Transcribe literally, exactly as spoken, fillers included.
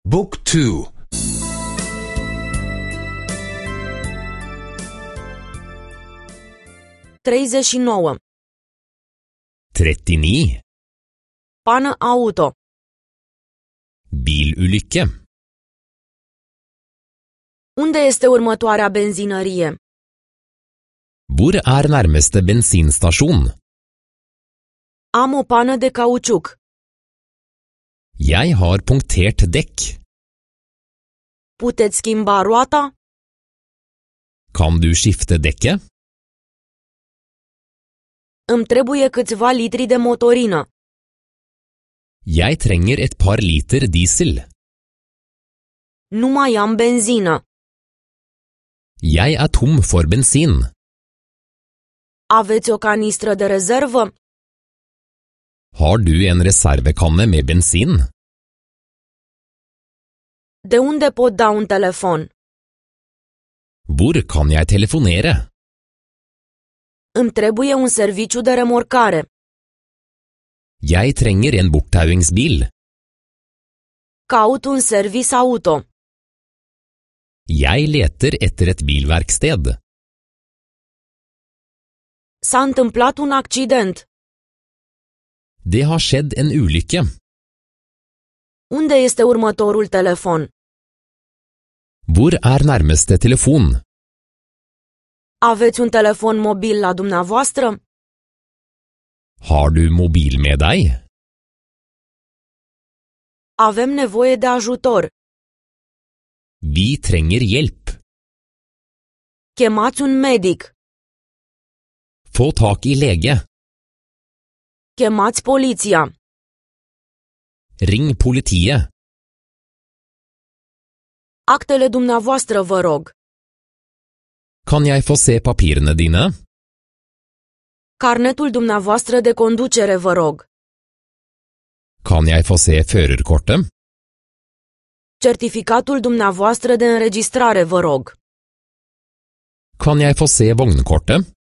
Book two. treizeci și nouă. trettini. Pană auto. Bilulykke. Unde este următoarea benzinărie? Hvor er nærmeste bensinstasjon? Am o pană de cauciuc. Jeg har punktert dekk. Puteți schimba roata? Kan du skifte dekket? Îmi trebuie câțiva litri de motorină. Jeg trenger et par liter diesel. Nu mai am benzină. Jeg er tom for bensin. Aveți o canistră de rezervă? Har du en reservekanne med bensin? De unde pot da un telefon? Hvor kan jeg telefonere? Îmi trebuie un serviciu de remorcare. Jeg trenger en borttauingsbil. Caut un service auto. Jeg leter etter et bilverksted. S-a întâmplat un accident. Det har skjedd en ulykke. Unde este următorul telefon? Hvor er nærmeste telefon? Aveți un telefon mobil la dumneavoastră? Har du mobil med deg? Avem nevoie de ajutor. Vi trenger hjelp. Chemați un medic. Få tak i lege. Chemați poliția. Ring politiet. Actele dumneavoastră, vă rog. Kan jeg få se papirene dine? Carnetul dumneavoastră de conducere, vă rog. Kan jeg få se førerkortet? Certificatul dumneavoastră de înregistrare, vă rog. Kan jeg få se vognkortet?